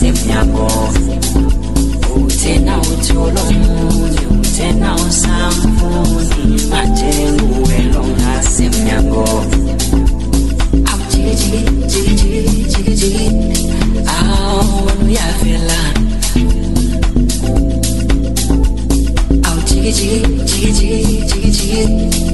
ngasemnyango uthena utholo munye uthena usamfuni manje nguwe lo ngasemnyango awujiki awu uyavela awujiki